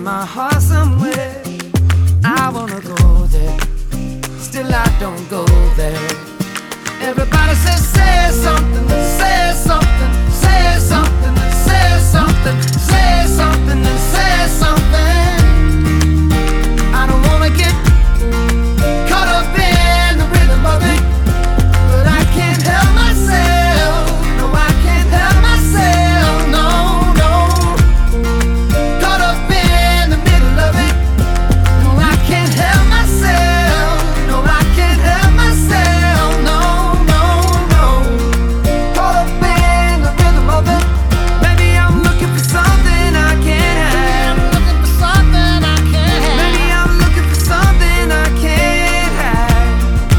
my heart somewhere. I wanna go there, still I don't go there. Everybody says, say something, say something, say something, say something, say something, and say something. I don't wanna get caught up in the rhythm of it, but I can't help myself. No, I can't help myself. No, no. Caught up in the middle of it. No, I can't help myself. No, I can't help myself. No, no, no. Caught up in the rhythm of it. Maybe I'm looking for something I can't have. Looking for something I can't have. Maybe I'm looking for something I can't have.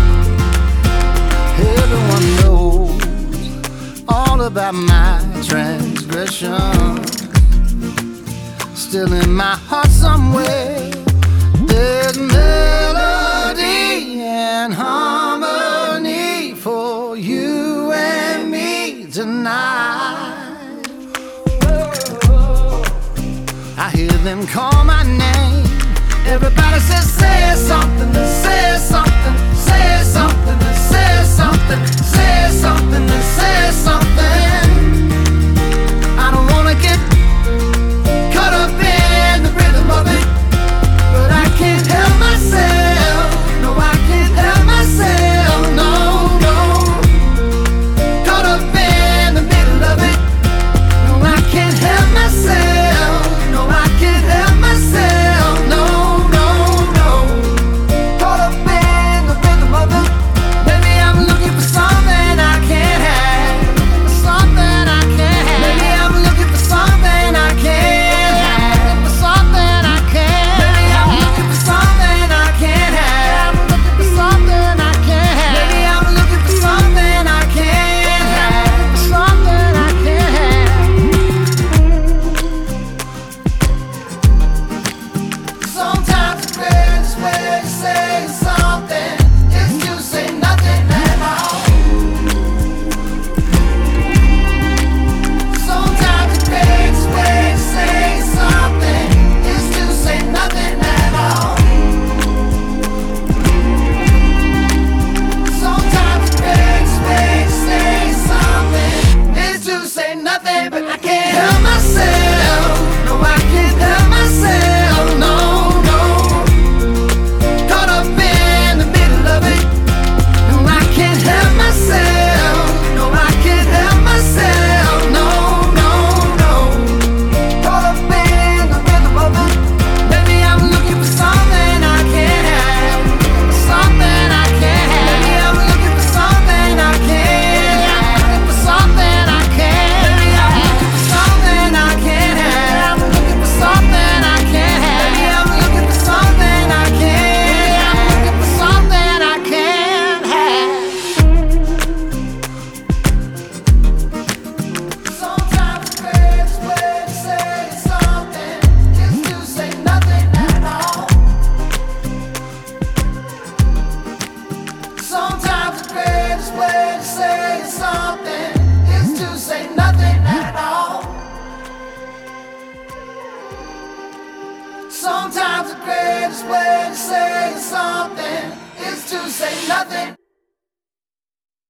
Everyone knows all about my transgression. Still in my heart somewhere, there's melody and harmony for you and me tonight. I hear them call my name. Everybody says, say something, say something, say something, say something, say something, say something. I don't wanna get caught up in the rhythm of it, but I can't help myself. No, I can't help myself. No, no. Caught up in the middle of it. No, I can't help myself. No, I can't help myself. No, no, no. Caught up in the rhythm of it. Maybe I'm looking for something I can't have. Something I can't have. Maybe I'm looking for something I can't have. Something I can't. Maybe I'm looking for something I can't have. Looking for something I can't have. Maybe I'm looking for something I can't have. Something I can't have. Sometimes the greatest way to say something is to say nothing at all. Sometimes the greatest way to say something is to say nothing at all. Sometimes the greatest way to say something is to say nothing, but I can't help myself. No, I can't help myself. No, no. Caught up in the middle of it. No, I can't help myself. No, I can't help myself. No, no, no. Caught up in the rhythm of it. Maybe I'm looking for something I can't have. Something I can't have. Maybe I'm looking for something I can't have. Looking for something I can't. Maybe I'm looking for something I can't have. Looking for something I can't have. Maybe I'm looking for something I can't have. Looking for something I can't have. Sometimes the greatest way to say something is to say nothing at all. Sometimes the greatest way to say something is to say nothing at all. Sometimes the greatest way to say something is to say nothing